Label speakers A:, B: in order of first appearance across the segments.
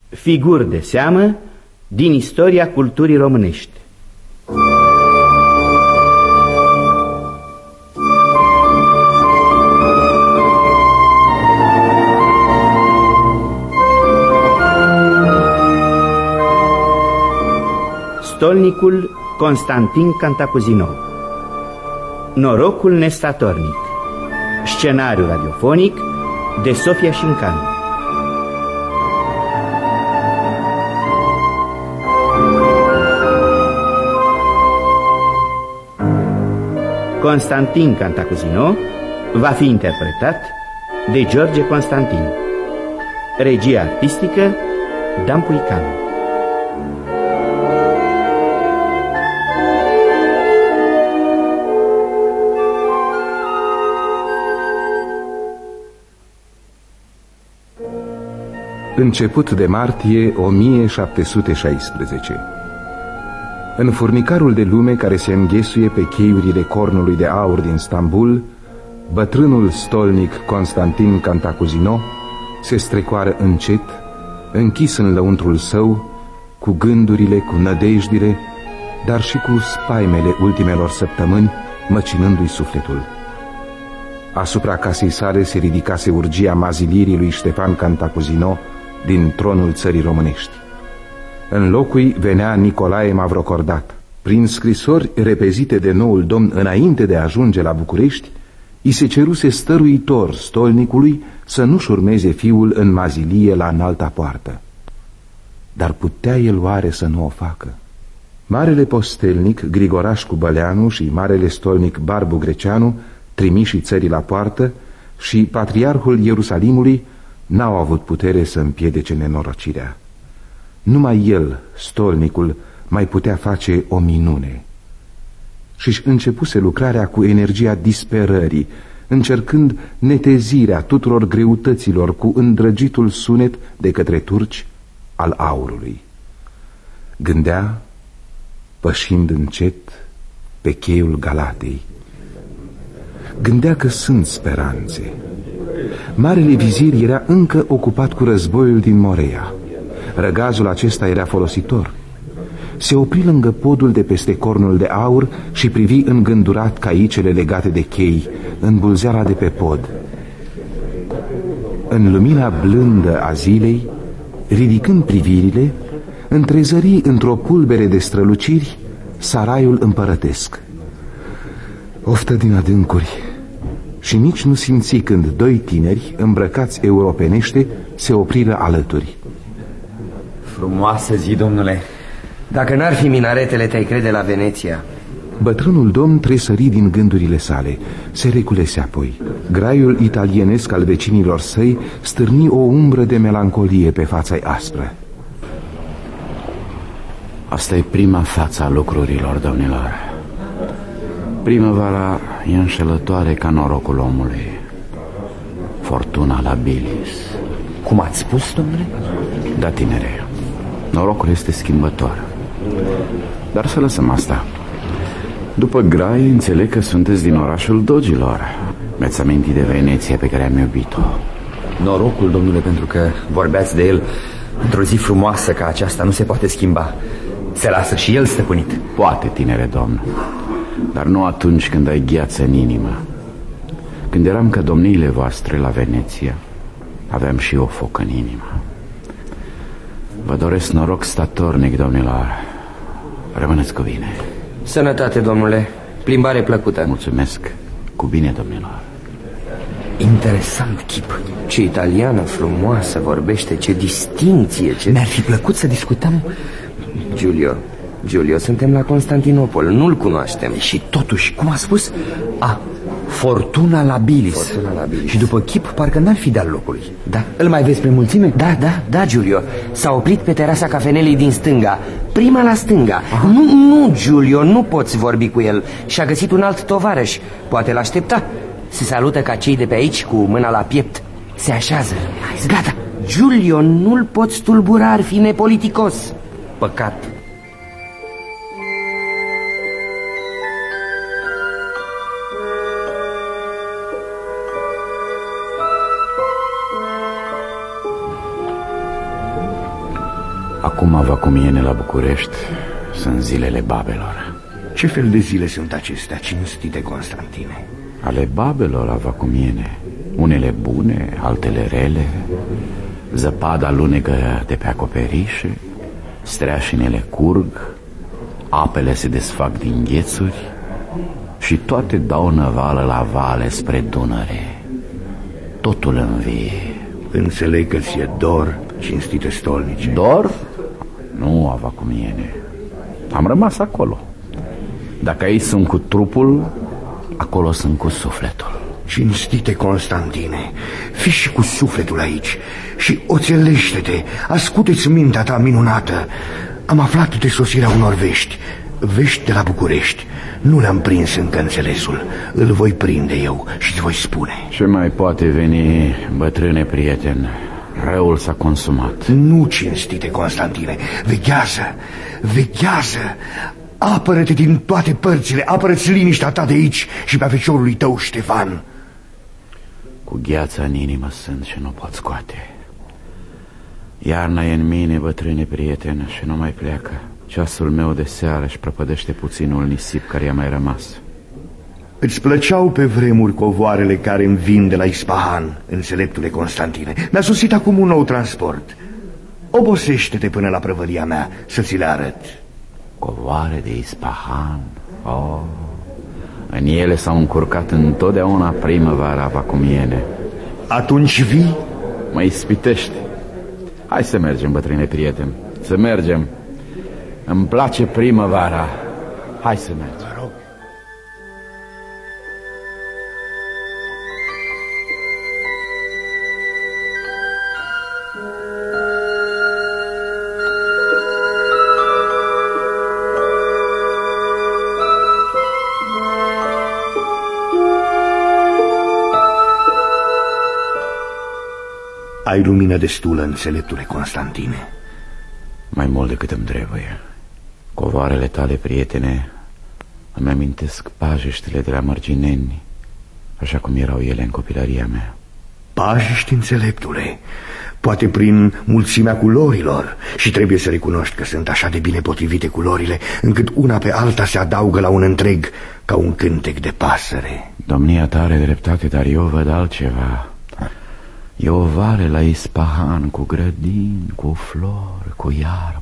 A: Figuri de seamă din istoria culturii românești. Stolnicul Constantin Cantacuzino. Norocul nestatornic. Scenariu radiofonic de Sofia Șincan. Constantin Cantacuzino va fi interpretat de George Constantin. Regia artistică Dan Puicanu.
B: Început de martie 1716. În furnicarul de lume care se înghesuie pe cheiurile cornului de aur din Stambul, bătrânul stolnic Constantin Cantacuzino se strecoară încet, închis în lăuntrul său, cu gândurile, cu nădejdile, dar și cu spaimele ultimelor săptămâni, măcinându-i sufletul. Asupra casei sale se ridicase urgia mazilirii lui Ștefan Cantacuzino din tronul țării românești. În locul venea Nicolae Mavrocordat. Prin scrisori repezite de noul domn înainte de a ajunge la București, i se ceruse stăruitor stolnicului să nu-și urmeze fiul în mazilie la înalta poartă. Dar putea el oare să nu o facă? Marele postelnic Grigorașcu Băleanu și marele stolnic Barbu Greceanu, trimișii țării la poartă, și patriarhul Ierusalimului n-au avut putere să împiedice nenorocirea. Numai el, stolnicul, mai putea face o minune. Și-și începuse lucrarea cu energia disperării, încercând netezirea tuturor greutăților cu îndrăgitul sunet de către turci al aurului. Gândea, pășind încet pe cheiul Galatei. Gândea că sunt speranțe. Marele vizir era încă ocupat cu războiul din Morea. Răgazul acesta era folositor. Se opri lângă podul de peste cornul de aur și privi îngândurat caicele legate de chei în bulzeala de pe pod. În lumina blândă a zilei, ridicând privirile, întrezări într-o pulbere de străluciri saraiul împărătesc. Oftă din adâncuri. Și nici nu simți când doi tineri, îmbrăcați europenește, se opriră alături.
C: Frumoasă zi, domnule.
D: Dacă n-ar fi minaretele, te-ai crede la Veneția.
B: Bătrânul domn tresări din gândurile sale. Se reculese apoi. Graiul italienesc al vecinilor săi stârni o umbră de melancolie pe fața-i aspră.
E: Asta e prima față a lucrurilor, domnilor. Primăvara e înșelătoare ca norocul omului. Fortuna labilis.
C: Cum ați spus, domnule?
E: Da, tinere, norocul este schimbător. Dar să lăsăm asta. După Grai, înțeleg că sunteți din orașul Dogilor. Mi-ați amintit de Veneția pe care am iubit-o.
C: Norocul, domnule, pentru că vorbeați de el. Într-o zi frumoasă ca aceasta nu se poate schimba. Se lasă și el stăpânit.
E: Poate, tinere domn, dar nu atunci când ai gheață în inimă. Când eram ca domniile voastre la Veneția, aveam și eu foc în inimă. Vă doresc noroc statornic, domnilor. Rămâneți cu bine.
D: Sănătate, domnule. Plimbare plăcută.
E: Mulțumesc. Cu bine, domnilor.
C: Interesant chip.
D: Ce italiană frumoasă vorbește, ce distinție, ce...
C: Mi-ar fi plăcut să discutăm.
D: Giulio, suntem la Constantinopol, nu-l cunoaștem.
C: Și totuși, cum a spus? Fortuna labilis.
D: Fortuna labilis.
C: Și după chip, parcă n-ar fi de-al locului. Da? Îl mai vezi pe mulțime?
D: Da, Giulio. S-a oprit pe terasa cafenelei din stânga. Prima la stânga. Nu, Giulio, nu poți vorbi cu el. Și-a găsit un alt tovarăș. Poate l-aștepta. Se salută ca cei de pe aici, cu mâna la piept. Se așează. Gata. Giulio, nu-l poți tulbura, ar fi nepoliticos. Păcat.
E: Acum va cu mine la București. Sunt zilele babelor.
F: Ce fel de zile sunt acestea, cinstite Constantine?
E: Ale babelor la va cu mine. Unele bune, altele rele. Zăpada alunecă de pe acoperișe, streașinele curg, apele se desfac din ghețuri și toate dau năvală la vale spre Dunăre. Totul învie.
F: Înțeleg că ți-e dor, cinstite stolnice.
E: Dor? Nu ava cu mine. Am rămas acolo. Dacă aici sunt cu trupul, acolo sunt cu sufletul.
F: Cinstite Constantine, fii și cu sufletul aici și oțelește-te, ascute-ți mintea ta minunată. Am aflat de sosirea unor vești, vești de la București. Nu le-am prins încă înțelesul. Îl voi prinde eu și îți voi spune.
E: Ce mai poate veni, bătrâne prieten? Răul s-a consumat.
F: Nu, cinstite Constantine, veghează, veghează. Apără-te din toate părțile, apără-ți liniștea ta de aici și pe feciorului tău Ștefan.
E: Cu gheața în inimă sunt și nu pot scoate. Iarna e în mine, bătrâne prieten, și nu mai pleacă. Ceasul meu de seară își prăpădește puținul nisip care i-a mai rămas.
F: Îți plăceau pe vremuri covoarele care îmi vin de la Ispahan, înțeleptule Constantine. Mi-a sosit acum un nou transport. Obosește-te până la prăvălia mea să ți le arăt.
E: Covoare de Ispahan? Oh, în ele s-au încurcat întotdeauna primăvara vacumiene.
F: Atunci vii?
E: Mă ispitește. Hai să mergem, bătrâne prieten, să mergem. Îmi place primăvara. Hai să mergem.
F: Vă rog. Ai lumină destulă, înțeleptule Constantine.
E: Mai mult decât îmi trebuie. Covoarele tale, prietene, îmi amintesc pajeștile de la Mărgineni, așa cum erau ele în copilăria mea.
F: Pajești, înțeleptule, poate prin mulțimea culorilor. Și trebuie să recunoști că sunt așa de bine potrivite culorile, încât una pe alta se adaugă la un întreg, ca un cântec de pasăre.
E: Domnia ta are dreptate, dar eu văd altceva. E o vale la Ispahan, cu grădini, cu flori, cu iarbă.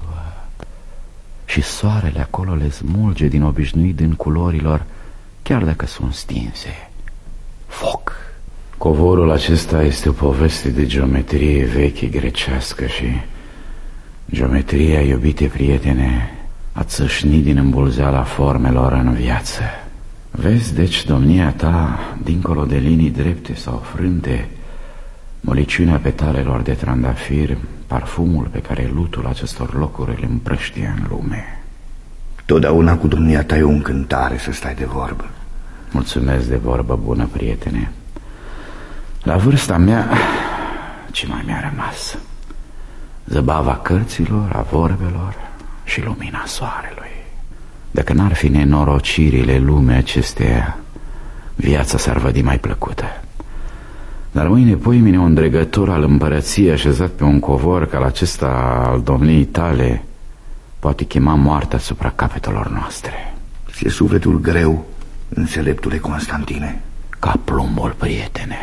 E: Și soarele acolo le smulge din obișnuit din culorilor, chiar dacă sunt stinse. Foc! Covorul acesta este o poveste de geometrie veche grecească și geometria, iubite prietene, a țâșnit din îmbulzeala formelor în viață. Vezi, deci, domnia ta, dincolo de linii drepte sau frânte, moliciunea petalelor de trandafir, parfumul pe care lutul acestor locuri îl împrăștie în lume.
F: Totdeauna cu domnia ta e o încântare să stai de vorbă.
E: Mulțumesc de vorbă bună, prietene. La vârsta mea, ce mai mi-a rămas? Zăbava cărților, a vorbelor și lumina soarelui. Dacă n-ar fi nenorocirile lumii acesteia, viața s-ar vădi mai plăcută. Dar mâine, poimine, un dregător al împărăției așezat pe un covor ca acesta al domniei tale poate chema moartea asupra capetelor noastre.
F: Ți-e sufletul greu, înțeleptule Constantine?
E: Ca plumbul, prietene,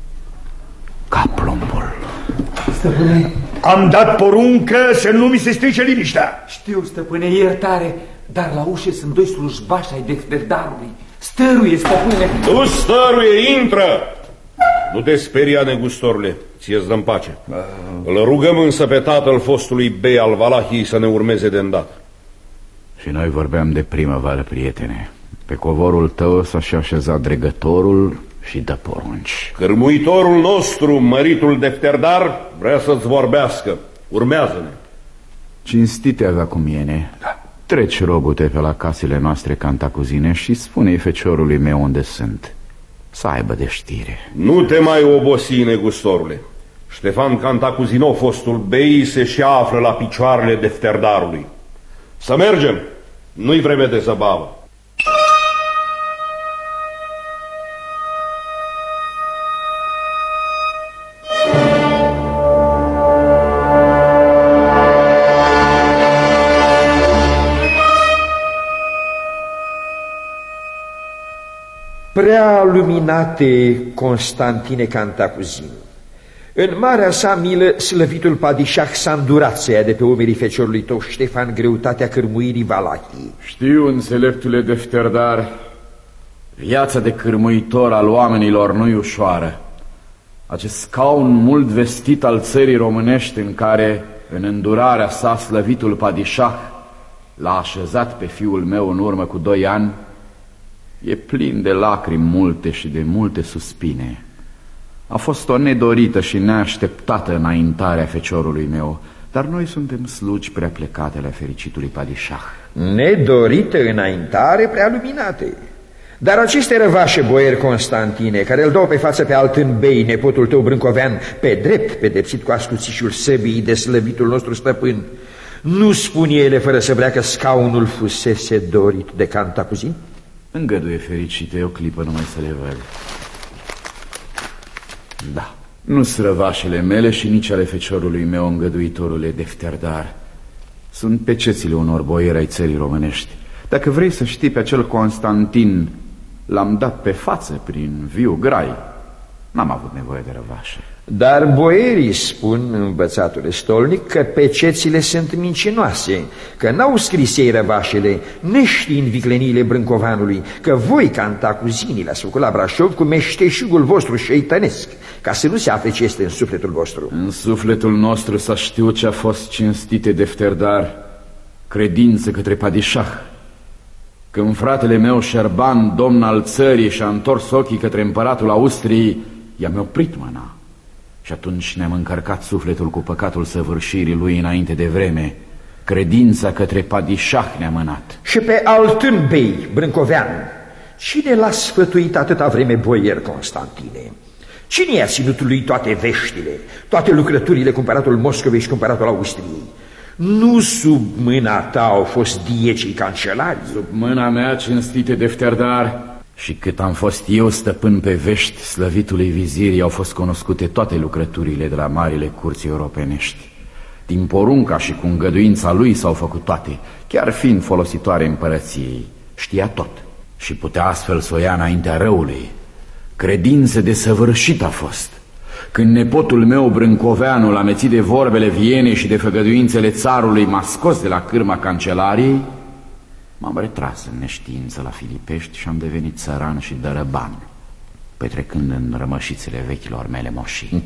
E: ca plumbul.
G: Stăpâne,
F: am dat poruncă să nu mi se strice liniștea.
G: Știu, stăpâne, iertare, dar la ușă sunt doi slujbași ai defterdarului. Stăruie, stăpâne.
H: Tu stăruie, intră! Nu te speria, negustorule, ție-ți dăm pace. Îl rugăm însă pe tatăl fostului bei al Valahiei să ne urmeze de îndată.
E: Și noi vorbeam de primăvară, prietene. Pe covorul tău s-a și așezat dregătorul și dă porunci.
H: Cârmuitorul nostru, măritul Defterdar, vrea să-ți vorbească. Urmează-ne.
E: Cinstite avea cu mine. Da. Treci, rogute, pe la casele noastre cantacuzine și spune-i feciorului meu unde sunt. Să aibă de știre.
H: Nu te mai obosi, negustorule. Ștefan Cantacuzino, fostul bei, se și află la picioarele Defterdarului. Să mergem, nu-i vreme de zăbavă.
I: Prea luminate Constantine Cantacuzino, în marea sa milă, slăvitul padișah s-a îndurat să ia de pe umerii feciorului tău, Ștefan, greutatea cârmuirii Valahiei.
E: Știu, înțeleptule Defterdar, viața de cârmuitor al oamenilor nu-i ușoară. Acest scaun mult vestit al țării românești, în care, în îndurarea sa, slăvitul padișah l-a așezat pe fiul meu în urmă cu 2 ani, e plin de lacrimi multe și de multe suspine. A fost o nedorită și neașteptată înaintare a feciorului meu, dar noi suntem slugi prea plecate la fericitului padișah.
I: Nedorită înaintare prea luminate. Dar aceste răvașe, boier Constantine, care îl dau pe față pe Altân Bey, nepotul tău brâncovean, pe drept pedepsit cu ascuțișul săbii de slăvitul nostru stăpân, nu spune ele fără să vrea că scaunul fusese dorit de Cantacuzin?
E: Îngăduie, fericite, o clipă numai să le văd. Da, nu-s răvașele mele și nici ale feciorului meu, îngăduitorule Defterdar. Sunt pecețile unor boieri ai țării românești. Dacă vrei să știi, pe acel Constantin l-am dat pe față prin viu grai. N-am avut nevoie de răvașe.
I: Dar boierii spun, învățatule stolnic, că pecețile sunt mincinoase, că n-au scris ei răvașele, neștiind vicleniile brâncovanului, că voi, Cantacuzinii, l-ați făcut la Brașov cu meșteșugul vostru șeitănesc, ca să nu se afle ce este în sufletul vostru.
E: În sufletul nostru s-a știut ce a fost, cinstite Defterdar, credință către padișah. Când fratele meu Șerban, domn al țării, și-a întors ochii către împăratul Austriei, i-am oprit mâna. Și atunci ne-am încărcat sufletul cu păcatul săvârșirii lui înainte de vreme. Credința către padișah ne-a mânat.
I: Și pe Altân Bey, brâncovean, cine l-a sfătuit atâta vreme, boier Constantine? Cine i-a ținut lui toate veștile, toate lucrăturile cu împăratul Moscovei și cu împăratul Austriei? Nu sub mâna ta au fost diecii cancelari?
E: Sub mâna mea, cinstite Defterdar. Și cât am fost eu stăpân pe vești slăvitului vizirii, au fost cunoscute toate lucrăturile de la marile curți europenești. Din porunca și cu îngăduința lui s-au făcut toate, chiar fiind folositoare împărăției. Știa tot și putea astfel să o ia înaintea răului. Credință desăvârșită a fost. Când nepotul meu, brâncoveanul, amețit de vorbele Vienei și de făgăduințele țarului, m-a scos de la cârma cancelariei, m-am retras în neștiință la Filipești și am devenit țăran și dărăban, petrecând în rămășițele vechilor mele moșii.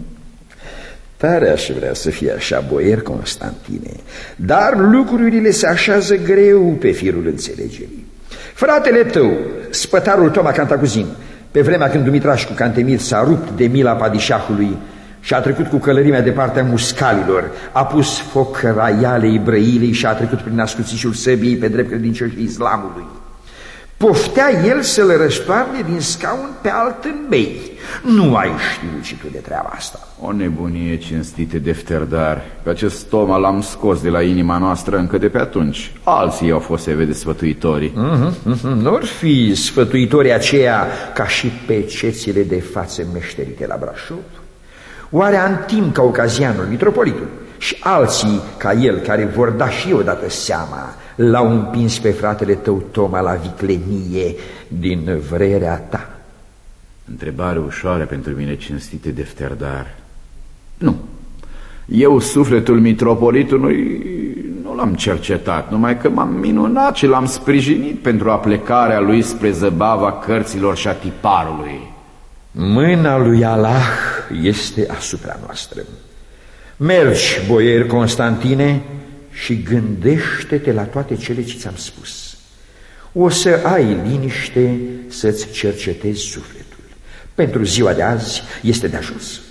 I: Tare aș vrea să fie așa, boier Constantine, dar lucrurile se așează greu pe firul înțelegerii. Fratele tău, spătarul Toma Cantacuzin, pe vremea când Dumitrașcu Cantemir s-a rupt de mila padișahului și a trecut cu călărimea de partea muscalilor, a pus foc raialei Brăilei și a trecut prin ascuțișul săbiei pe drept credincioșii islamului. Poftea el să-l răstoarne din scaun pe Altân Bey. Nu ai știut și tu de treaba asta.
E: O nebunie, cinstite Defterdar. Pe acest Toma l-am scos de la inima noastră încă de pe atunci. Alții au fost, se vede, sfătuitorii.
I: Nu-or fi sfătuitorii aceia ca și pecețile de față meșterite la Brașov? Oare Antim Caucazianul, mitropolitul, și alții ca el, care vor da și odată seama, l-au împins pe fratele tău Toma la viclenie din vrerea ta?
E: Întrebare ușoară pentru mine, cinstite Defterdar. Nu. Eu, sufletul mitropolitului, nu l-am cercetat, numai că m-am minunat și l-am sprijinit pentru aplecarea lui spre zăbava cărților și a tiparului.
I: Mâna lui Allah este asupra noastră. Mergi, boier Constantine, și gândește-te la toate cele ce ți-am spus. O să ai liniște să-ți cercetezi sufletul. Pentru ziua de azi este de ajuns.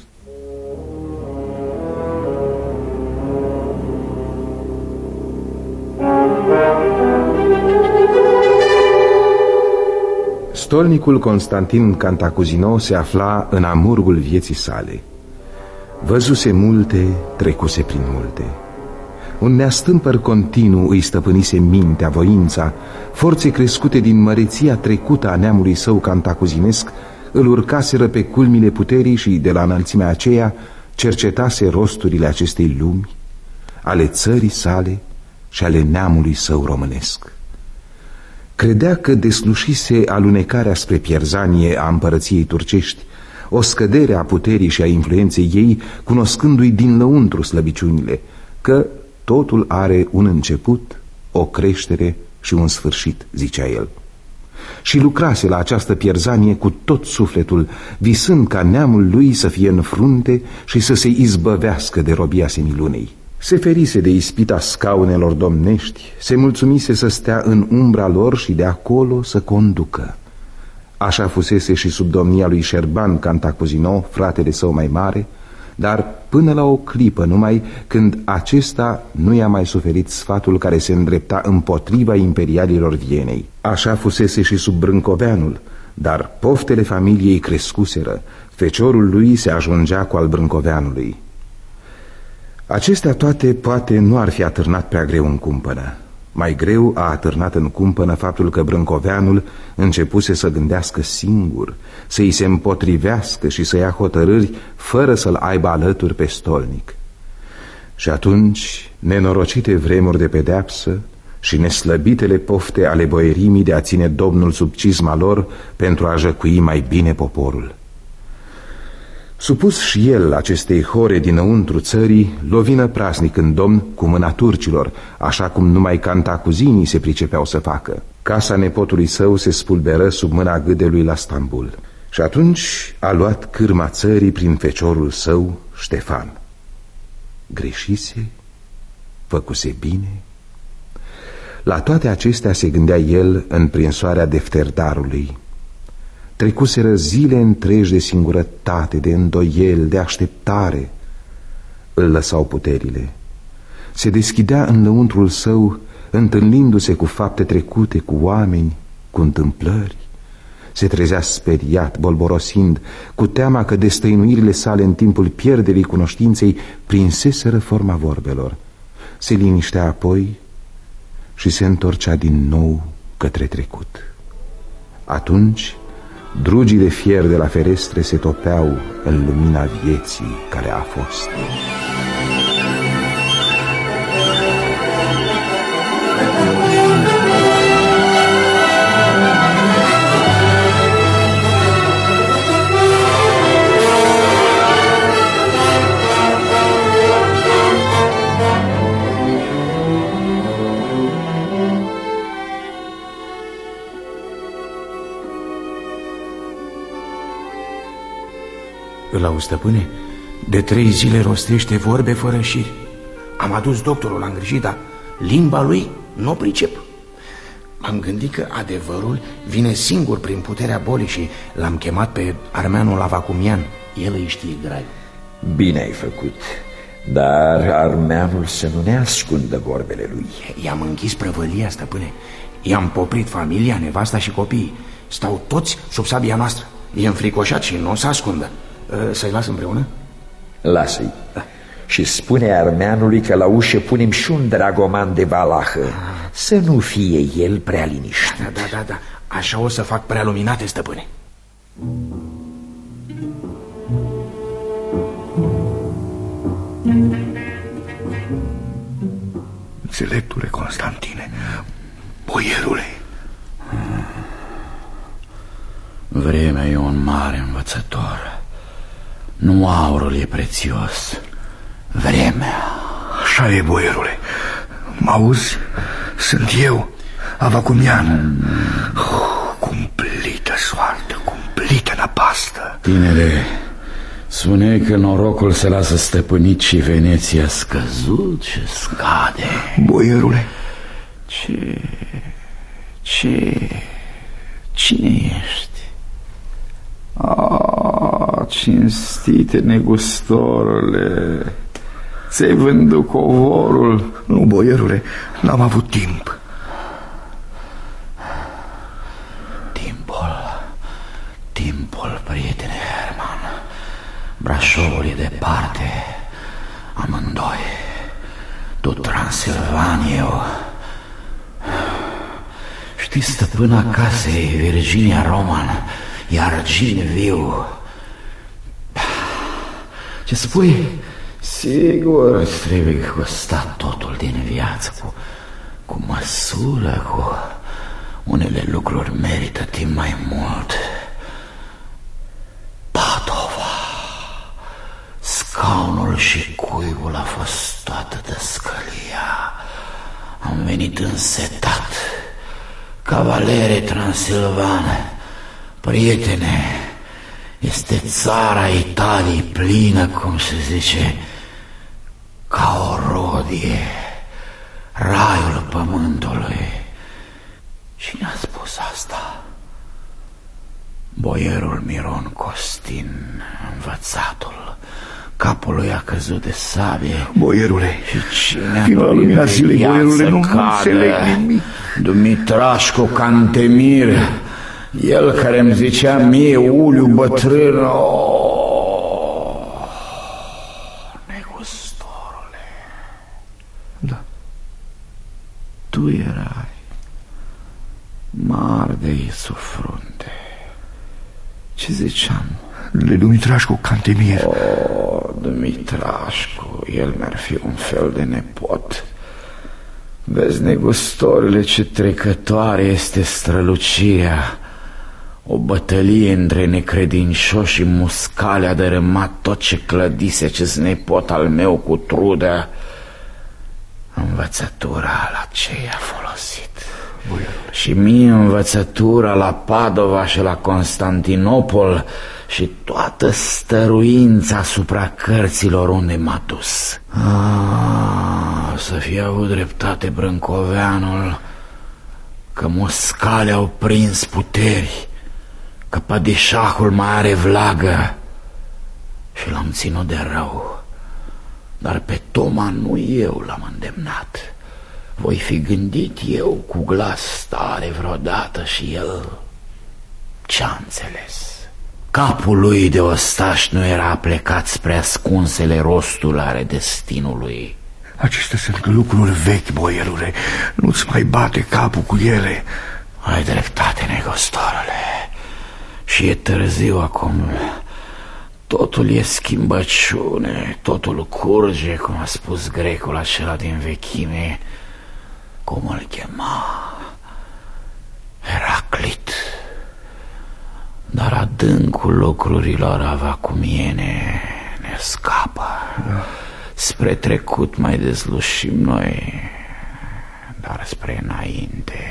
B: Stolnicul Constantin Cantacuzino se afla în amurgul vieții sale. Văzuse multe, trecuse prin multe. Un neastâmpăr continuu îi stăpânise mintea, voința. Forțe crescute din măreția trecută a neamului său cantacuzinesc îl urcaseră pe culmile puterii și, de la înălțimea aceea, cercetase rosturile acestei lumi, ale țării sale și ale neamului său românesc. Credea că deslușise alunecarea spre pierzanie a împărăției turcești, o scădere a puterii și a influenței ei, cunoscându-i din lăuntru slăbiciunile, că totul are un început, o creștere și un sfârșit, zicea el. Și lucrase la această pierzanie cu tot sufletul, visând ca neamul lui să fie în frunte și să se izbăvească de robia semilunei. Se ferise de ispita scaunelor domnești, se mulțumise să stea în umbra lor și de acolo să conducă. Așa fusese și sub domnia lui Șerban Cantacuzino, fratele său mai mare, dar până la o clipă numai, când acesta nu i-a mai suferit sfatul care se îndrepta împotriva imperialilor Vienei. Așa fusese și sub Brâncoveanul, dar poftele familiei crescuseră, feciorul lui se ajungea cu al Brâncoveanului. Acestea toate poate nu ar fi atârnat prea greu în cumpănă. Mai greu a atârnat în cumpănă faptul că Brâncoveanul începuse să gândească singur, să-i se împotrivească și să ia hotărâri fără să-l aibă alături pe stolnic. Și atunci, nenorocite vremuri de pedeapsă și neslăbitele pofte ale boierimii de a ține domnul sub cizma lor pentru a jăcui mai bine poporul. Supus și el acestei hore dinăuntru țării, lovină prasnic în domn cu mâna turcilor, așa cum numai cantacuzinii se pricepeau să facă. Casa nepotului său se spulberă sub mâna gâdelui la Stambul. Și atunci a luat cârma țării prin feciorul său, Ștefan. Greșise? Făcuse bine? La toate acestea se gândea el în prinsoarea defterdarului. Trecuseră zile întregi de singurătate, de îndoiel, de așteptare. Îl lăsau puterile. Se deschidea în lăuntrul său, întâlnindu-se cu fapte trecute, cu oameni, cu întâmplări. Se trezea speriat, bolborosind, cu teama că destăinuirile sale în timpul pierderii cunoștinței prinseseră forma vorbelor. Se liniștea apoi și se întorcea din nou către trecut. Atunci drugii de fier de la ferestre se topeau în lumina vieții care a fost.
J: Îl auzi, stăpâne? De 3 zile rostește vorbe fără șiri. Am adus doctorul la îngrijit, dar limba lui nu o pricep. M-am gândit că adevărul vine singur prin puterea bolii și l-am chemat pe armeanul Avacumian. El îi știe grai.
I: Bine ai făcut, dar armeanul să nu ne ascundă vorbele lui.
J: I-am închis prăvălia, stăpâne. I-am poprit familia, nevasta și copiii. Stau toți sub sabia noastră. E înfricoșat și nu o să ascundă. Să-i las împreună?
I: Lasă-i. Și spune armeanului că la ușă punem și un dragoman de valahă. Să nu fie el prea liniștit.
J: Da. Așa o să fac prea luminate, stăpâne.
F: Înțeleptule Constantine, boierule.
E: Vremea e un mare învățător. Nu aurul e prețios, vremea.
F: Așa e, boierule. M-auzi? Sunt eu, Avacumian. Cumplită soartă, cumplită năpastă.
E: Tinere, spuneai că norocul se lasă stăpânit și Veneția scăzut și scade.
F: Boierule.
E: Cine ești? Cinstite negustorule, ți-ai vândut covorul?
F: Nu, boierule, n-am avut timp.
E: Timpul, prietene Herman. Brașovul e departe, amândoi. Tu Transilvania, eu. Știi, stăpâna casei Virginia Roman, iar Gine viu. Ce spui? Sigur îți trebuie gustat totul din viață, cu măsură, cu Unele lucruri merită timp mai mult. Padova. Scaunul și cuibul a fost toată dăscălia. Am venit însetat. Cavalere transilvane, prietene, este țara Italiei plină, cum se zice, ca o rodie, raiul pământului. Cine a spus asta? Boierul Miron Costin, învățatul. Capul lui a căzut de sabie.
F: Boierule,
E: vino la lumina zilei, boierule, nu înțeleg nimic. Dumitrașcu Cantemir, el care îmi zicea mie, Uliu bătrân, negustorule.
F: Da.
E: Tu erai mare de Iisuf frunte. Ce ziceam?
F: De Dumitrașcu Cantemir.
E: Dumitrașcu, el mi-ar fi un fel de nepot. Vezi, negustorile, ce trecătoare este strălucirea. O bătălie între necredincioși și muscale a dărâmat tot ce clădise acest nepot al meu cu trudă. Învățătura la ce i-a folosit. Și mie învățătura la Padova și la Constantinopol și toată stăruința asupra cărților unde m-a dus. Să fie avut dreptate Brâncoveanul, că muscale au prins puteri, că padișahul mai are vlagă și l-am ținut de rău. Dar pe Toma nu eu l-am îndemnat. Voi fi gândit eu cu glas tare vreodată și el ce-a înțeles? Capul lui de ostaș nu era plecat spre ascunsele rosturi ale destinului.
F: Acestea sunt lucruri vechi, boierule. Nu-ți mai bate capul cu ele.
E: Ai dreptate, negostorule. Și e târziu acum. Totul e schimbăciune, totul curge, cum a spus grecul acela din vechime. Cum îl chema? Heraclit. Dar adâncul lucrurilor avacumiene ne scapă. Spre trecut mai dezlușim noi, dar spre înainte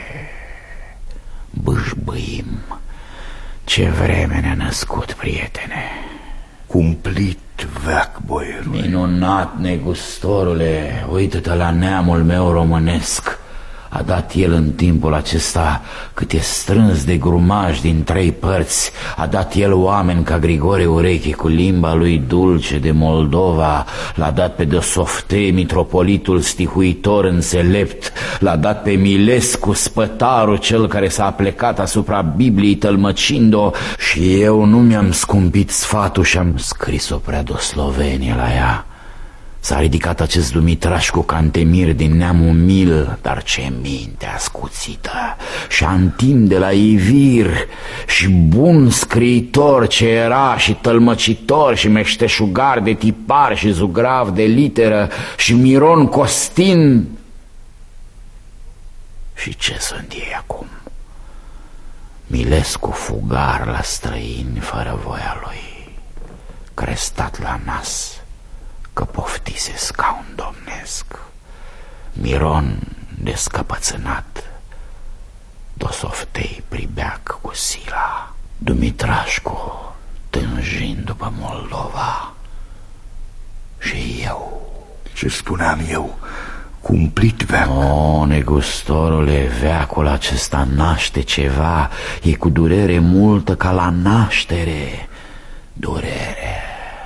E: bâșbâim. Ce vreme ne-a născut, prietene.
F: Cumplit veac, boierule.
E: Minunat, negustorule. Uită-te la neamul meu românesc. A dat el în timpul acesta cât e strâns de grumaj din 3 părți. A dat el oameni ca Grigore Ureche cu limba lui dulce de Moldova. L-a dat pe Dosofte, mitropolitul stihuitor înțelept. L-a dat pe Milescu, spătarul cel care s-a plecat asupra Bibliei tălmăcind-o. Și eu nu mi-am scumpit sfatul și am scris o preadoslovenie la ea. S-a ridicat acest Dumitrașcu Cantemir din neamul Mil, dar ce minte ascuțită, și Antim de la Ivir, și bun scriitor ce era, și tălmăcitor, și meșteșugar de tipar, și zugrav de literă, și Miron Costin. Și ce sunt ei acum? Milescu fugar la străini fără voia lui, crestat la nas că poftise scaun domnesc, Miron descăpățânat, Dosoftei pribeac cu sila, Dumitrașcu tânjind după Moldova. Și eu.
F: Ce spuneam eu? Cumplit veac.
E: O, negustorule, veacul acesta naște ceva. E cu durere multă ca la naștere. Durere.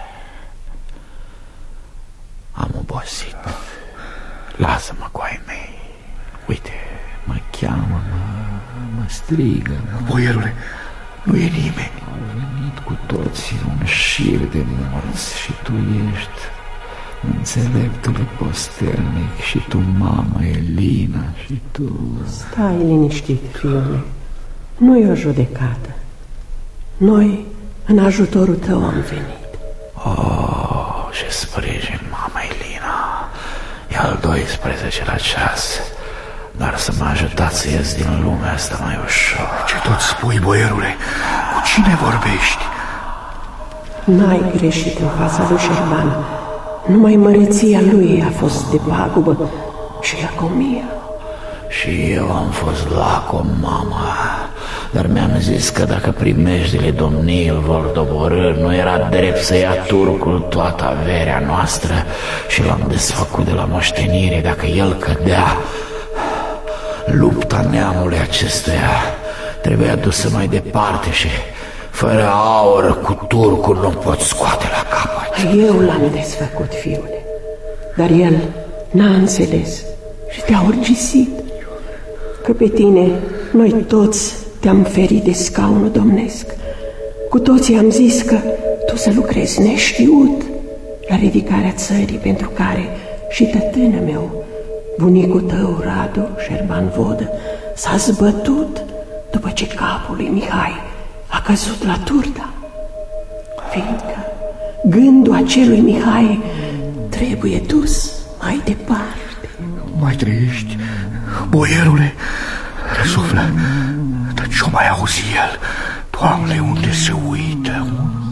E: Am obosit. Lasă-mă cu ai mei. Uite, mă cheamă, mă strigă.
F: Boierule, nu e nimeni.
E: Au venit cu toții un șir de morți și tu ești înțeleptul postelnic și tu, mama Elina, și tu...
K: Stai liniștit, fiule. Nu e o judecată. Noi în ajutorul tău am venit.
E: Oh, ce sprijin, mama Elina. E al 12-lea ceas. Dar să mă ajutați să ies din lumea asta mai ușor.
F: Ce tot spui, boierule? Cu cine vorbești?
K: N-ai greșit în fața lui Șerban. Numai măreția lui a fost de pagubă și lacomia.
E: Și eu am fost lacom, mama. Dar mi-am zis că dacă primejdile domniei îl vor doborî, nu era drept să ia turcul toată averea noastră și l-am desfăcut de la moștenire. Dacă el cădea, lupta neamului acestuia trebuia dusă mai departe și fără aur cu turcul nu pot scoate la capăt.
K: Eu l-am desfăcut, fiule, dar el n-a înțeles și te-a urgisit. Că pe tine noi toți te-am ferit de scaunul domnesc. Cu toții am zis că tu să lucrezi neștiut la ridicarea țării, pentru care și tătână meu, bunicul tău, Radu Șerban Vodă, s-a zbătut după ce capul lui Mihai a căzut la Turda. Fiindcă gândul acelui Mihai trebuie dus mai departe.
F: Mai trăiești, boierule? Răsuflă, dar ce-o mai auzi el? Doamne, unde se uită?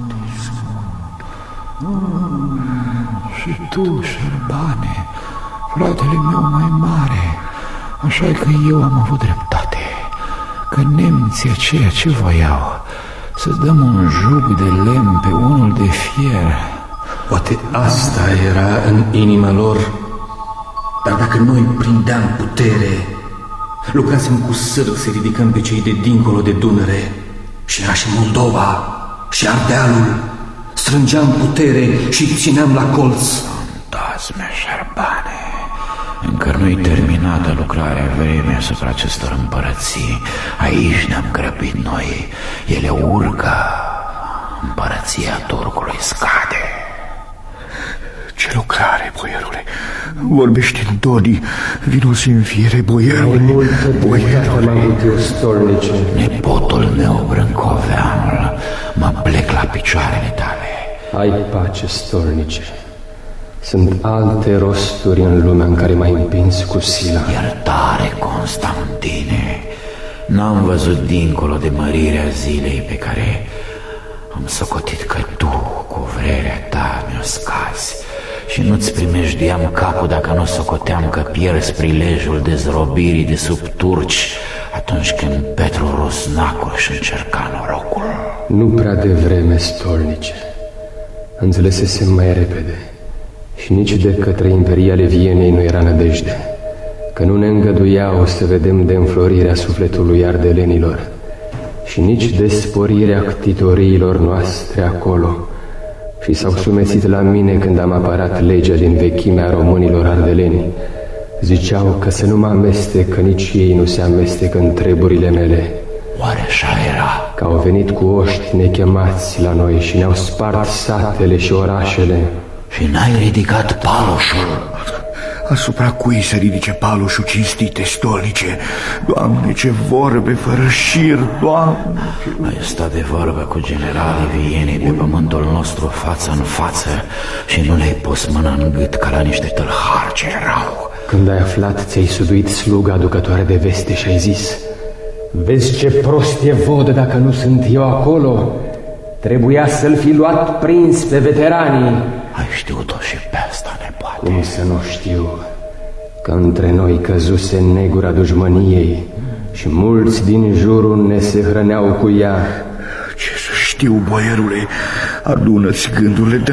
E: Și tu, Șerbane, fratele meu mai mare, așa că eu am avut dreptate, că nemții aceia ce voiau, să dăm un jug de lemn pe unul de fier.
J: Poate asta era în inima lor, dar dacă noi prindeam putere, lucrasem cu sârg să ridicăm pe cei de dincolo de Dunăre, și era și Moldova și Ardealul, strângeam putere și țineam la colț.
E: Fantasme, Șerbane, încă nu-i terminată lucrarea vremii asupra acestor împărății. Aici ne-am grăbit noi, ele urcă, împărăția turcului scade.
F: Ce lucrare, boierule? Vorbește în Dodi, vino să înfiere, boierule.
E: Nepotul meu, Brâncoveanul, mă plec la picioarele tale.
L: Ai pace, stolnice. Sunt alte rosturi în lumea în care m-ai împins cu sila.
E: Iertare, Constantine. N-am văzut dincolo de mărirea zilei pe care am socotit că tu, cu vrerea ta, mi-o scazi. Și nu-ți primejduiam capul dacă nu socoteam că pierzi prilejul dezrobirii de sub turci atunci când Petru Rusnacul își încerca norocul.
L: Nu prea devreme, stolnice. Înțelesesem mai repede. Și nici de către imperiale Vienei nu era nădejde, că nu ne îngăduiau să vedem de înflorirea sufletului ardelenilor și nici de sporirea ctitoriilor noastre acolo. Și s-au sumețit la mine când am apărat legea din vechimea românilor ardeleni. Ziceau că să nu mă amestec, că nici ei nu se amestecă în treburile mele.
E: Oare așa era?
L: Că au venit cu oști nechemați la noi și ne-au spart satele și orașele.
E: Și n-ai ridicat paloșul?
F: Asupra cui să ridice paloșul, cinstite stolnice? Doamne, ce vorbe fără șir, Doamne!
E: Ai stat de vorbă cu generalii Vienei pe pământul nostru față în față și nu le-ai pus mâna în gât ca la niște tâlhari ce erau.
L: Când ai aflat, ți-ai suduit sluga aducătoare de veste și ai zis: vezi ce prost e Vodă dacă nu sunt eu acolo? Trebuia să-l fi luat prins pe veteranii.
E: Ai știut-o și pe asta, nepoate?
L: Cum să nu știu? Că între noi căzuse negura dușmăniei și mulți din jurul ne se hrăneau cu ea.
F: Ce să știu, boierule? Adună-ți gândurile, dă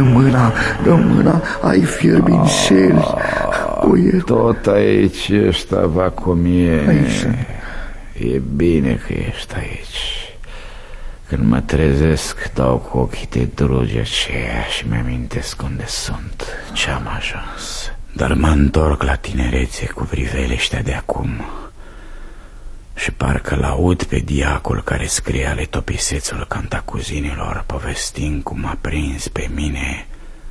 F: mâna, ai fierbințeli. Boier.
E: Tot aici ești, Avacomie.
F: Aici.
E: E bine că ești aici. Când mă trezesc, dau cu ochii de drugi aceea și mi-amintesc unde sunt, ce-am ajuns. Dar mă întorc la tinerețe cu priveliștea de acum și parcă l-aud pe diacul care scria letopisețul cantacuzinilor, povestind cum a prins pe mine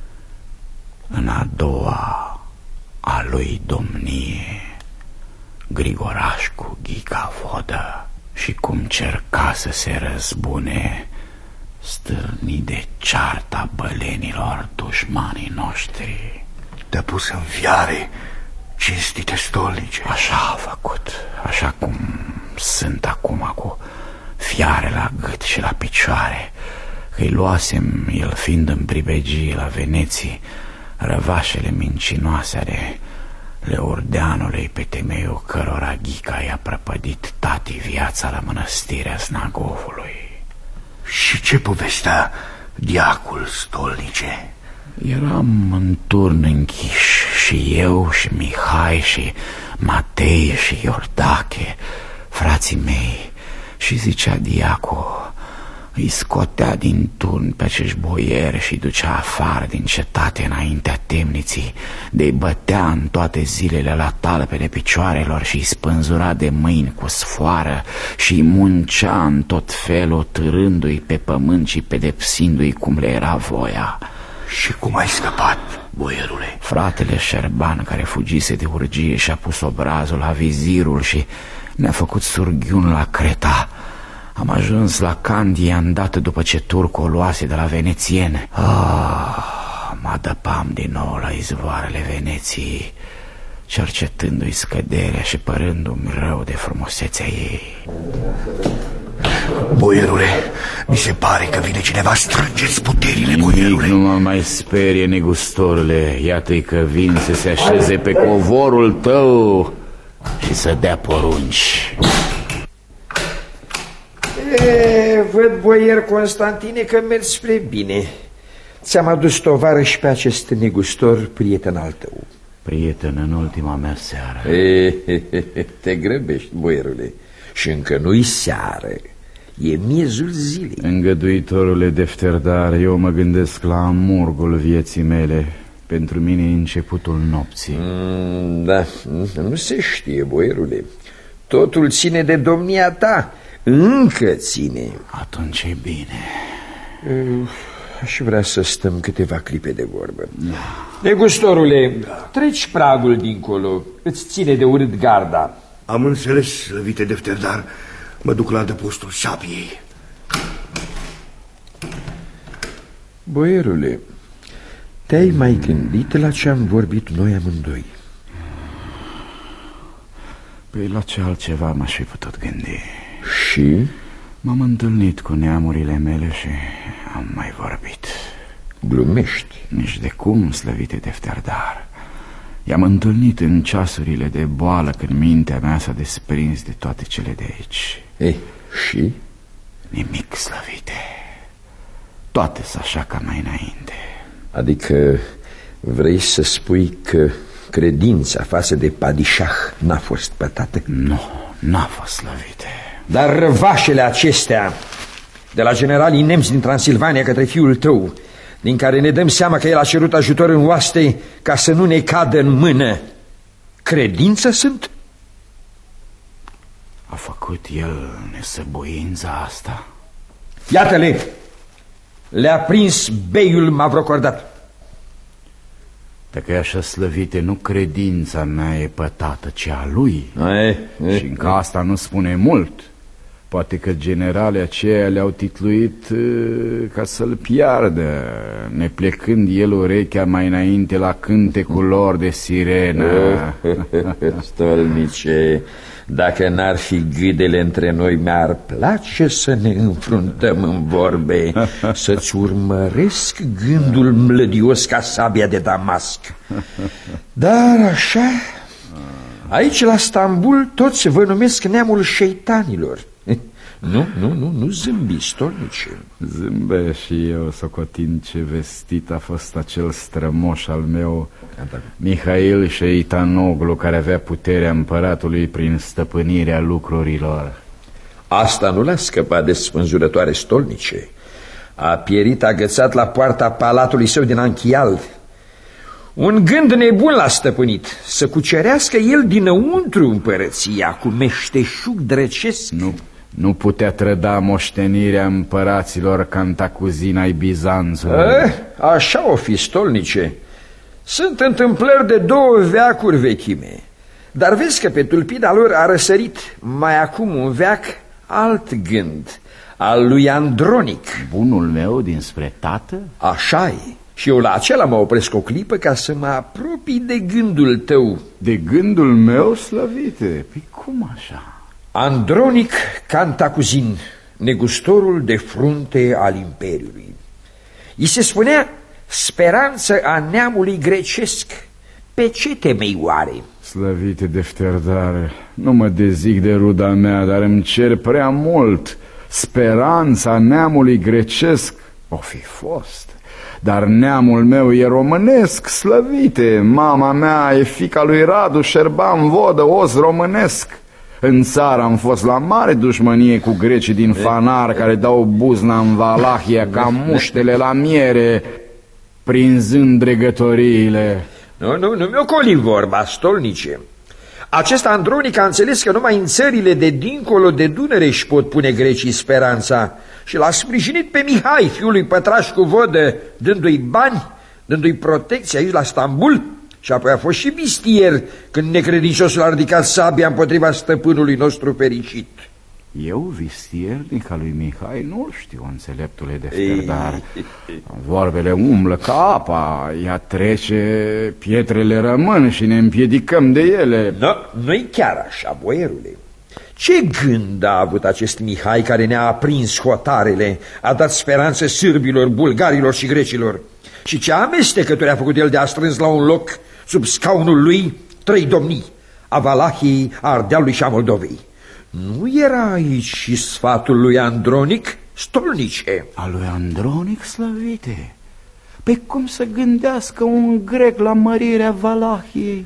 E: în a doua a lui domnie Grigoraș cu Ghica Vodă și cum cerca să se răzbune, stârnit de cearta bălenilor dușmanii noștri.
F: Te-a pus în fiare Cinstite stolnice.
E: Așa a făcut, așa cum sunt acum, cu fiare la gât și la picioare, că-i luasem, el fiind în pribegie la Veneții, răvașele mincinoase ale Leordeanului, pe temeiul cărora Ghica i-a prăpădit tati viața la mănăstirea Snagovului.
F: Și ce povestea diacul, stolnice?
E: Eram în turn închiși, și eu, și Mihai, și Matei, și Iordache, frații mei, și zicea diacul, îi scotea din turn pe acești boieri și îi ducea afară din cetate înaintea temniții, de-i bătea în toate zilele la talpele picioarelor și îi spânzura de mâini cu sfoară și îi muncea în tot felul, târându-i pe pământ și pedepsindu-i cum le era voia.
F: Și cum ai scăpat, boierule?
E: Fratele Șerban, care fugise de urgie, și-a pus obrazul la vizirul și ne-a făcut surghiun la Creta. Am ajuns la Candia îndată după ce turcul o luase de la venețieni. Mă adăpam din nou la izvoarele Veneției, cercetându-i scăderea și părându-mi rău de frumusețea ei.
F: Boierule, mi se pare că vine cineva. Strângeți puterile, boierule.
E: Nu mă mai sperie, negustorule. Iată-i că vin să se așeze pe covorul tău și să dea porunci.
I: Văd, boier Constantine, că mergi spre bine. Ți-am adus tovarăși pe acest negustor, prieten al tău.
E: Prieten în ultima mea seară.
I: Te grăbești, boierule. Și încă nu-i seară, e miezul zilei.
E: Îngăduitorule Defterdar, eu mă gândesc la amurgul vieții mele. Pentru mine e începutul nopții.
I: Da, nu se știe, boierule. Totul ține de domnia ta. Încă ține.
E: Atunci e bine.
I: Aș vrea să stăm câteva clipe de vorbă. Negustorule, treci pragul dincolo. Îți ține de urât garda.
F: Am înțeles, slăvite Defterdar. Mă duc la adăpostul sabiei.
I: Boierule, te-ai mai gândit la ce am vorbit noi amândoi?
E: Păi la ce altceva m-aș fi putut gândi?
I: Și?
E: M-am întâlnit cu neamurile mele și am mai vorbit.
I: Glumești?
E: Nici de cum, slăvite Defterdar. I-am întâlnit în ceasurile de boală, când mintea mea s-a desprins de toate cele de aici.
I: Și?
E: Nimic, slăvite. Toate-s așa ca mai înainte.
I: Adică vrei să spui că credința față de padișah n-a fost pătată?
E: Nu, n-a fost, slăvite.
I: Dar răvașele acestea de la generalii nemți din Transilvania către fiul tău, din care ne dăm seama că el a cerut ajutor în oaste ca să nu ne cadă în mână, credință sunt?
E: A făcut el nesăbuința asta?
I: Iată-le! Le-a prins beiul Mavrocordat.
E: Dacă e așa, slăvite, nu credința mea e pătată, ci a lui. Și încă asta nu spune mult. Poate că generalii aceia le-au titluit ca să-l piardă, neplecând el urechea mai înainte la cântecul lor de sirenă.
I: Stolnice, dacă n-ar fi gâdele între noi, mi-ar place să ne înfruntăm în vorbe, să-ți urmăresc gândul mlădios ca sabia de Damasc. Dar așa, aici la Stambul toți vă numesc neamul șeitanilor. Nu zâmbi, stolnice.
E: Zâmbe și eu, socotind ce vestit a fost acel strămoș al meu, Mihail Șeitanoglu, care avea puterea împăratului prin stăpânirea lucrurilor.
I: Asta nu l-a scăpat de spânzurătoare, stolnice. A pierit agățat la poarta palatului său din Anchial. Un gând nebun l-a stăpânit, să cucerească el dinăuntru împărăția cu meșteșug drecesc.
E: Nu putea trăda moștenirea împăraților Cantacuzina ai Bizanțului.
I: Așa o fi, stolnice. Sunt întâmplări de 2 veacuri vechime. Dar vezi că pe tulpina lor a răsărit mai acum un veac alt gând, al lui Andronic.
E: Bunul meu dinspre tată?
I: Așa-i. Și eu la acela mă opresc o clipă ca să mă apropii de gândul tău.
E: De gândul meu, slăvite? Păi cum așa?
I: Andronic Cantacuzin, negustorul de frunte al Imperiului. I se spunea speranță a neamului grecesc. Pe ce temei oare?
E: Slăvite Defterdar, nu mă dezic de ruda mea, dar îmi cer prea mult. Speranța neamului grecesc o fi fost, dar neamul meu e românesc, slăvite. Mama mea e fiica lui Radu Șerban Vodă, os românesc. În țară am fost la mare dușmănie cu grecii din Fanar, care dau buzna în Valahia ca muștele la miere, prinzând dregătoriile.
I: Nu mi-o coli vorba, stolnice. Acesta Andronic a înțeles că numai în țările de dincolo de Dunăre își pot pune grecii speranța și l-a sprijinit pe Mihai, fiul lui Pătrașcu Vodă, dându-i bani, dându-i protecție aici la Stambul, și apoi a fost și bistier când necredinciosul a ridicat sabia împotriva stăpânului nostru fericit.
E: Eu, vistiernica lui Mihai, nu știu, înțeleptule Defterdar. Vorbele umblă ca apa, ea trece, pietrele rămân și ne împiedicăm de ele.
I: Nu-i chiar așa, boierule. Ce gând a avut acest Mihai care ne-a aprins hotarele, a dat speranță sârbilor, bulgarilor și grecilor? Și ce amestecături a făcut el de a strâns la un loc, sub scaunul lui, 3 domnii, a Valahiei, a Ardealului și a Moldovei? Nu era aici și sfatul lui Andronic, stolnice?
E: A lui Andronic, slăvite? Pe cum să gândească un grec la mărirea Valahiei?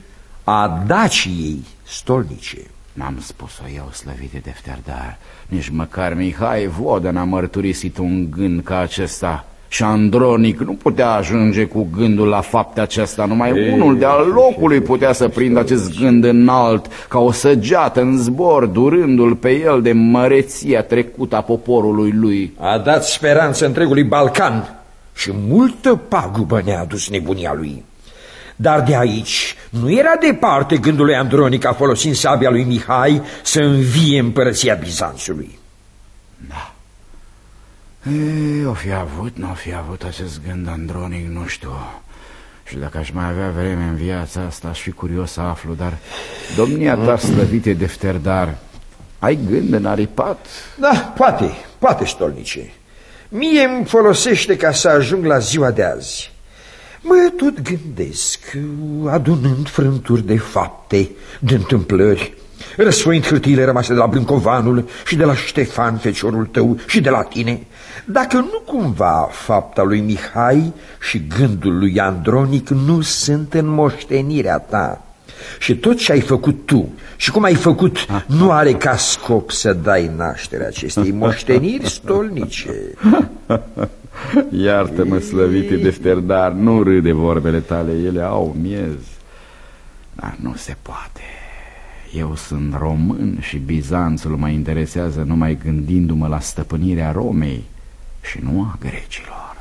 I: A Daciei, stolnice.
E: N-am spus-o eu, slăvite Defterdar. Nici măcar Mihai Vodă n-a mărturisit un gând ca acesta. Și Andronic nu putea ajunge cu gândul la faptea acesta. Numai unul de-al locului putea să prindă acest gând înalt, ca o săgeată în zbor, durându-l pe el de măreția trecută a poporului lui.
I: A dat speranță întregului Balcan și multă pagubă ne-a adus nebunia lui. Dar de aici nu era departe gândul lui Andronic a folosind sabia lui Mihai să învie împărăția Bizanțului.
E: Da. O fi avut, n-o fi avut acest gând Andronic, nu știu. Și dacă aș mai avea vreme în viața asta, aș fi curios să aflu. Dar, domnia ta, slăvite Defterdar, ai gând înaripat?
I: Da, poate, stolnice. Mie îmi folosește ca să ajung la ziua de azi. Mă tot gândesc, adunând frânturi de fapte, de întâmplări, răsfoind hârtiile rămase de la Brâncovanul și de la Ștefan, feciorul tău, și de la tine, dacă nu cumva fapta lui Mihai și gândul lui Andronic nu sunt în moștenirea ta. Și tot ce ai făcut tu și cum ai făcut nu are ca scop să dai naștere acestei moșteniri stolnice.
E: Iartă-mă, slăvite Defterdar, nu râde vorbele tale, ele au miez. Dar nu se poate. Eu sunt român și Bizanțul mă interesează numai gândindu-mă la stăpânirea Romei și nu a grecilor.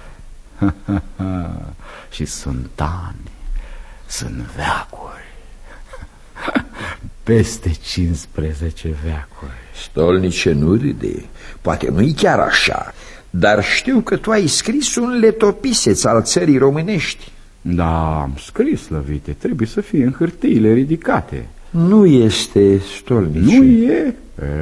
E: Și sunt ani, sunt veacuri. Peste 15 veacuri.
I: Stolnice, nu râde. Poate nu-i chiar așa, dar știu că tu ai scris un letopiseț al țării românești.
E: Da, am scris, slăvite. Trebuie să fie în hârtiile ridicate.
I: Nu este, stolnice.
E: Nu e?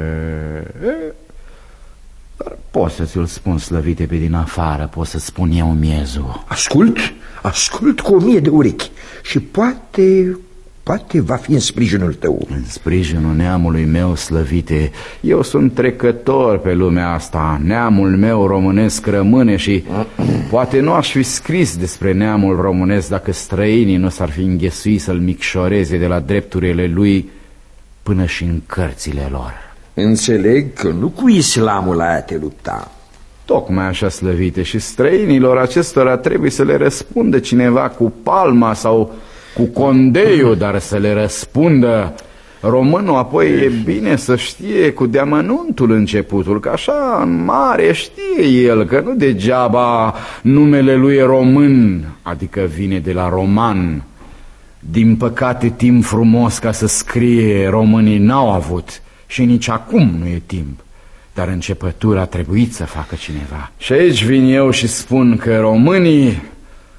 E: Dar pot să ți-l spun, slăvite, pe din afară. Pot să spun eu miezul.
I: Ascult cu 1000 de urechi. Și poate va fi în sprijinul tău.
E: În sprijinul neamului meu, slăvite. Eu sunt trecător pe lumea asta. Neamul meu românesc rămâne și poate nu aș fi scris despre neamul românesc dacă străinii nu s-ar fi înghesuit să-l micșoreze de la drepturile lui până și în cărțile lor.
I: Înțeleg că nu cu islamul aia te lupta.
E: Tocmai așa, slăvite, și străinilor acestora trebuie să le răspundă cineva cu palma sau cu condeiul, dar să le răspundă. Românul apoi e bine să știe cu deamănuntul începutul, că așa în mare știe el că nu degeaba numele lui e român, adică vine de la roman. Din păcate timp frumos ca să scrie românii n-au avut și nici acum nu e timp. Dar începătura a trebuit să facă cineva. Și aici vin eu și spun că românii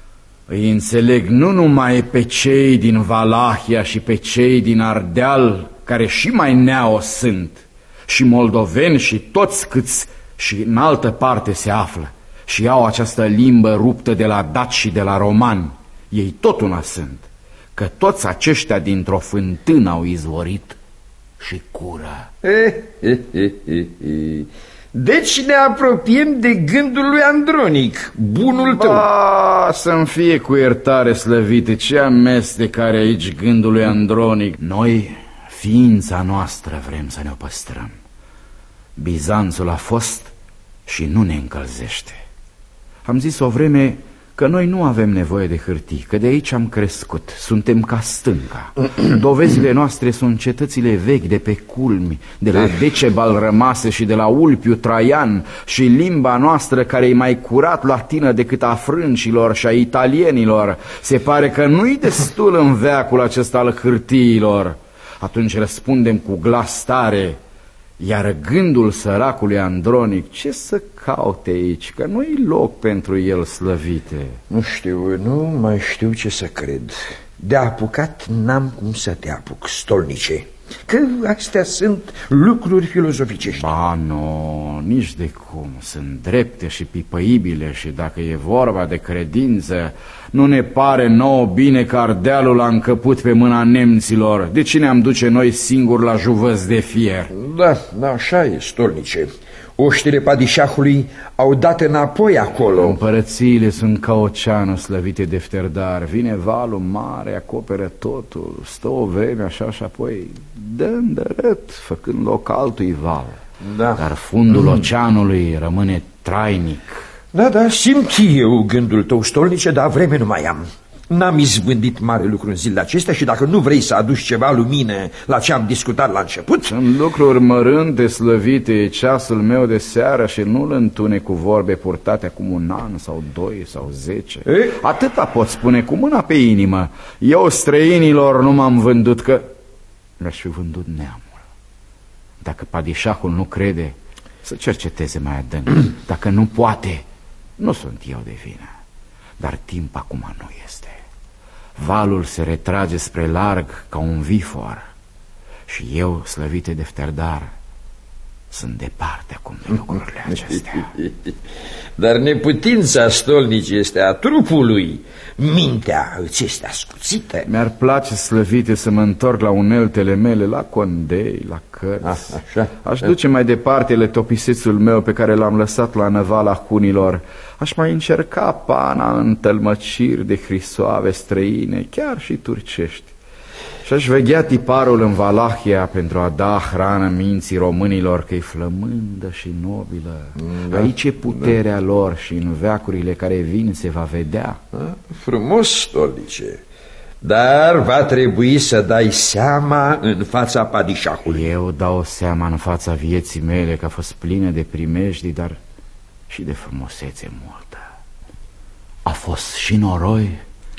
E: Îi înțeleg nu numai pe cei din Valahia și pe cei din Ardeal, care și mai neao sunt, și moldoveni și toți câți și în altă parte se află și au această limbă ruptă de la daci și de la romani. Ei tot una sunt, că toți aceștia dintr-o fântână au izvorit și cură.
I: Deci ne apropiem de gândul lui Andronic, bunul tău.
E: Să-mi fie cu iertare, slăvite, ce amestec are aici gândul lui Andronic. Noi, ființa noastră, vrem să ne o păstrăm. Bizanțul a fost și nu ne încălzește. Am zis o vreme că noi nu avem nevoie de hârtii, că de aici am crescut, suntem ca stânca. Dovezile noastre sunt cetățile vechi de pe culmi, de la Decebal rămase și de la Ulpiu Traian, și limba noastră care e mai curat latină decât a frâncilor și a italienilor. Se pare că nu-i destul în veacul acesta al hârtiilor. Atunci răspundem cu glas tare, iar gândul săracului Andronic, ce să caute aici, că nu-i loc pentru el, slăvite.
I: Nu mai știu ce să cred. De apucat n-am cum să te apuc, stolnice, că astea sunt lucruri filozoficești.
E: Ba, nu, nici de cum. Sunt drepte și pipăibile și dacă e vorba de credință, nu ne pare nouă bine că Ardealul a încăput pe mâna nemților. De ce ne-am duce noi singuri la juvăți de fier?
I: Da, așa e, stolnice. Oștile padișahului au dat înapoi acolo.
E: Împărățiile sunt ca oceanul, slăvite Defterdar. Vine valul mare, acoperă totul, stă o vreme așa și apoi dă îndărât, făcând loc altui val. Dar fundul oceanului rămâne trainic.
I: Da, simt eu gândul tău, stolnice, dar vreme nu mai am. N-am izbândit mare lucru în zilele acestea și dacă nu vrei să aduci ceva lumină la ce am discutat la început...
E: Sunt lucruri mărânte, slăvite, ceasul meu de seară și nu-l întune cu vorbe purtate acum 1 an sau 2 sau 10. Atâta pot spune cu mâna pe inimă. Eu străinilor nu m-am vândut, că le-aș fi vândut neamul. Dacă padișahul nu crede, să cerceteze mai adânc. Dacă nu poate, nu sunt eu de vină. Dar timp acum nu este. Valul se retrage spre larg ca un vifor și eu, slăvite Defterdar, sunt departe acum de lucrurile acestea.
I: Dar neputința, stolnice, este a trupului. Mintea îți este ascuțită.
E: Mi-ar place, slăvite, să mă întorc la uneltele mele, la condei, la cărți. Aș duce mai departe letopisețul meu pe care l-am lăsat la năvala hunilor. Aș mai încerca pana în tălmăciri de hrisoave străine, chiar și turcești. Și-aș veghea tiparul în Valahia pentru a da hrană minții românilor, că e flămândă și nobilă. Aici e puterea lor și în veacurile care vin se va vedea.
I: Frumos, stolnice, dar va trebui să dai seama în fața padișahului.
E: Eu dau seama în fața vieții mele că a fost plină de primejdii, dar și de frumusețe multă. A fost și noroi,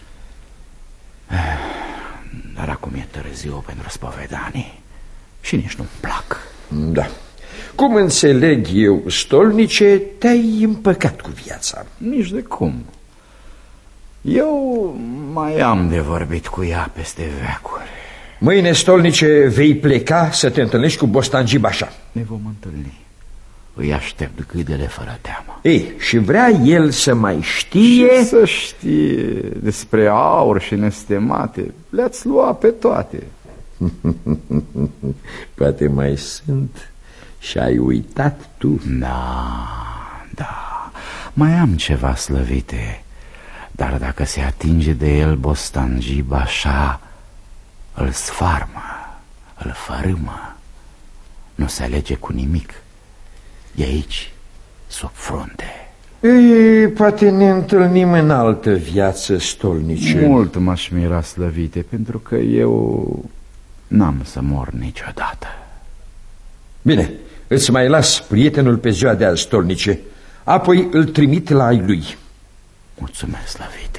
E: dar acum e târziu pentru spovedanii și nici nu-mi plac.
I: Da. Cum înțeleg eu, stolnice, te-ai împăcat cu viața.
E: Nici de cum. Eu mai am de vorbit cu ea peste veacuri.
I: Mâine, stolnice, vei pleca să te întâlnești cu Bostangi Bașa.
E: Ne vom întâlni. Îi aștept gâdele fără teamă.
I: Și vrea el să mai știe...
E: Și să știe despre aur și nestemate. Le-ați luat pe toate.
I: Poate mai sunt și ai uitat tu.
E: Da, mai am ceva, slăvite. Dar dacă se atinge de el Bostangi Bașa, îl sfarmă, îl fărâmă. Nu se alege cu nimic. E aici, sub frunte.
I: Poate ne întâlnim în altă viață, stolnice.
E: Mult m-aș mira, slăvite, pentru că eu n-am să mor niciodată.
I: Bine, îți mai las prietenul pe ziua de azi, stolnice. Apoi îl trimit la ai lui.
E: Mulțumesc, slăvite.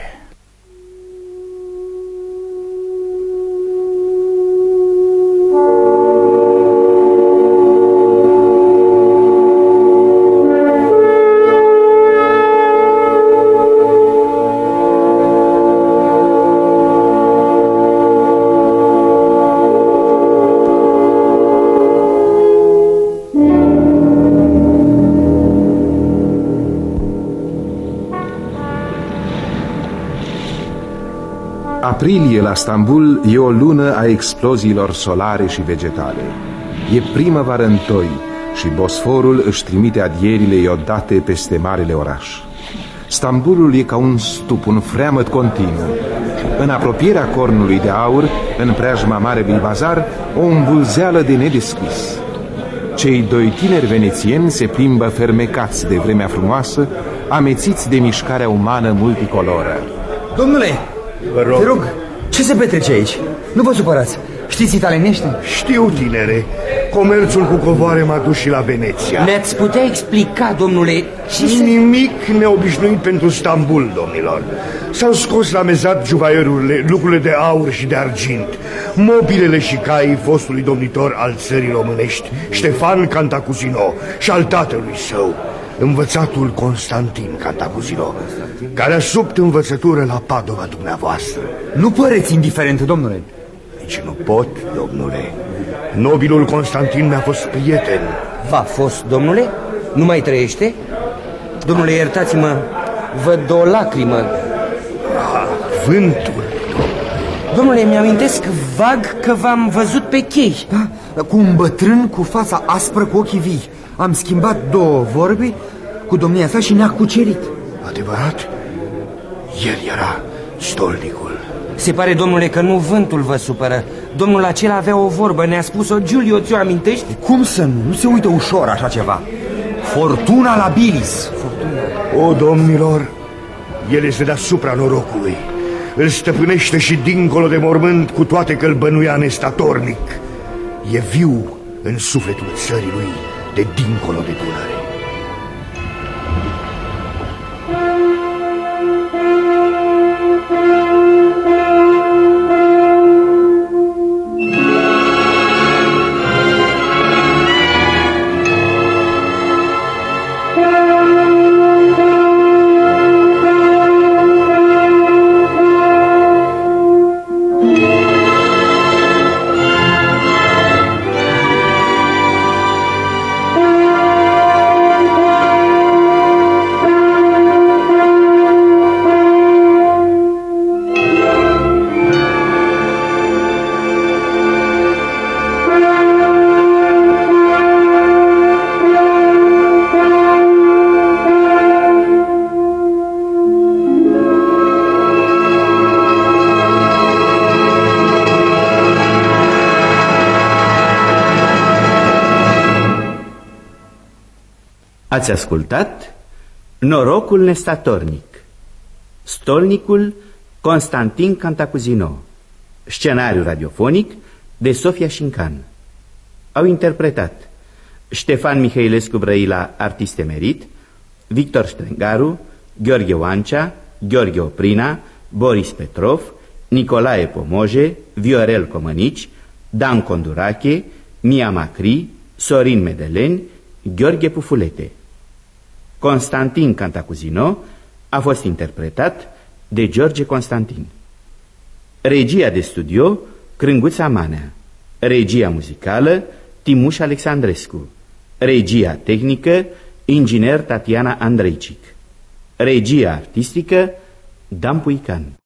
B: Aprilie la Stambul e o lună a exploziilor solare și vegetale. E primăvară în toi și Bosforul își trimite adierile iodate peste marele oraș. Stambulul e ca un stup, un freamăt continuu. În apropierea cornului de aur, în preajma Mareului Bazar, o îmbulzeală de nedescris. Cei doi tineri venețieni se plimbă fermecați de vremea frumoasă, amețiți de mișcarea umană multicoloră.
C: Domnule, te rog, ce se petrece aici? Nu vă supărați. Știți italienește?
F: Știu, tinere. Comerțul cu covoare m-a dus și la Veneția.
D: Ne-ați putea explica, domnule,
F: Nimic neobișnuit pentru Stambul, domnilor. S-au scos la mezat juvaierurile, lucrurile de aur și de argint, mobilele și caii fostului domnitor al țării românești, Ștefan Cantacuzino, și al tatălui său, învățatul Constantin Cantacuzino, care a subt învățătură la Padova dumneavoastră.
C: Nu păreți indiferent, domnule.
F: Nici nu pot, domnule. Nobilul Constantin mi-a fost prieten.
D: V-a fost, domnule? Nu mai trăiește? Domnule, iertați-mă, văd o lacrimă.
F: Vântul.
D: Domnule, mi-amintesc vag că v-am văzut pe chei.
C: Da, cu un bătrân cu fața aspră, cu ochii vii. Am schimbat două vorbe cu domnia sa și ne-a cucerit.
F: Adevărat? El era stolnicul.
D: Se pare, domnule, că nu vântul vă supără. Domnul acela avea o vorbă, ne-a spus-o Giulio, ți-o amintești?
C: Cum să nu? Nu se uită ușor așa ceva. Fortuna la bilis.
F: O, domnilor, el este deasupra norocului. Îl stăpânește și dincolo de mormânt, cu toate că îl bănuia nestatornic. E viu în sufletul țării lui de dincolo de Dunăre.
A: Ați ascultat Norocul nestatornic, stolnicul Constantin Cantacuzino, scenariu radiofonic de Sofia Șincan. Au interpretat Ștefan Mihailescu Brăila, artist emerit, Victor Strengaru, Gheorghe Oancea, Gheorghe Oprina, Boris Petrov, Nicolae Pomoje, Viorel Comănici, Dan Condurache, Mia Macri, Sorin Medeleni, Gheorghe Pufulete. Constantin Cantacuzino a fost interpretat de George Constantin. Regia de studio Crânguța Manea. Regia muzicală Timuș Alexandrescu. Regia tehnică inginer Tatiana Andreicic. Regia artistică Dan Puican.